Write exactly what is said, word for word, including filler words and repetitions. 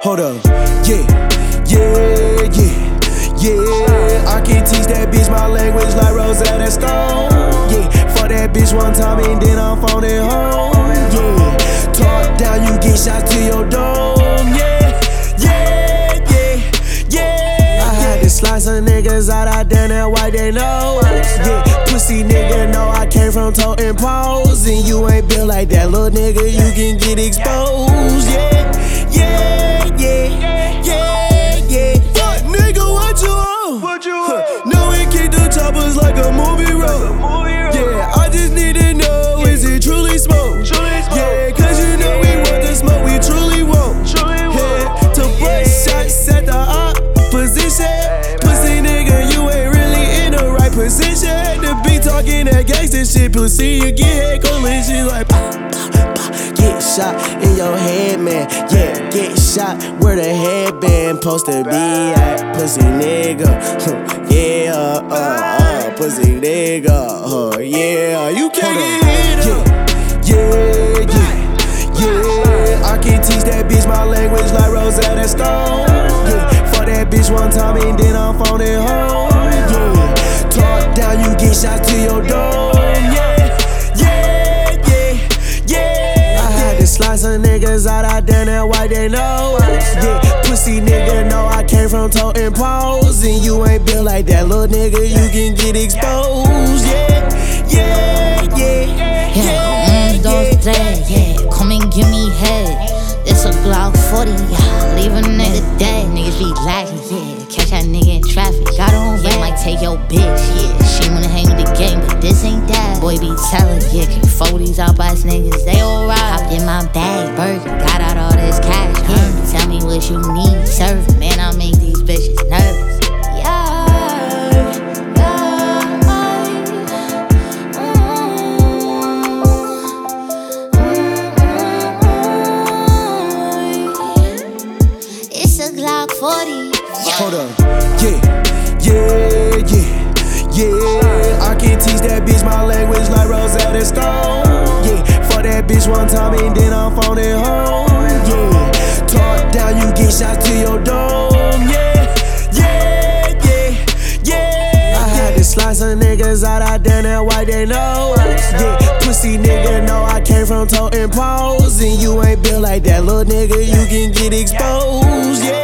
Hold up, yeah, yeah, yeah, yeah. I can teach that bitch my language like Rosetta Stone. Yeah, fuck that bitch one time and then I'm phoning home. Yeah, talk down, you get shots to your dome. Yeah, yeah, yeah, yeah. I had to slice some niggas out, I done that white they know. Yeah, pussy nigga know I came from toting poles. And you ain't built like that, little nigga, you can get exposed. Yeah, yeah. Yeah, yeah, yeah. Fuck, nigga, what you on? What you on? No, we kick the choppers like a movie roll. Yeah, I just need to know, yeah. Is it truly smoke? Truly smoke. Yeah, cause you know we want the smoke, we truly won't. Truly yeah, won't. to bust shots at the opposition. Pussy nigga, you ain't really in the right position. To be talking that gangsta shit, pussy, you get head collision like get shot in your head, man. Yeah, get shot where the headband supposed to be at. Pussy nigga, yeah, uh, uh, pussy nigga, uh, yeah. You can't get hit up. Yeah, yeah, yeah. I can teach that bitch my language like Rosetta Stone. Yeah, fuck that bitch one time and then I'm phoning home. Yeah, talk down, you get shots to your dome. Yeah. Slice some niggas out, I done that white they know. Yeah, pussy nigga know I came from toting poles. And you ain't built like that, little nigga, you can get exposed. Yeah, yeah, yeah, yeah. Un, dos, tres, yeah. Come and give me head. It's a Glock forty, yeah. Leave a nigga dead. Niggas be lagging, yeah. Catch that nigga in traffic. Got on red, might take your bitch, yeah. She wanna hang with the gang, but this ain't that. Boy be telling, yeah. Can forties out by niggas, they alright. Hopped in my bag, burger, got out all this cash. Yeah. Tell me what you need, serve. Man, I make these bitches nervous. Glock forty. Hold up, yeah, yeah, yeah, yeah. I can teach that bitch my language like Rosetta Stone. Yeah, fuck that bitch one time and then I'm phoning home. Yeah, talk down, you get shots to your dome. Yeah, yeah, yeah, yeah. I had to slice some niggas out, I done that white they know. Yeah, pussy nigga know I came from toting poles. And you ain't built like that, little nigga, you can get exposed. Yeah.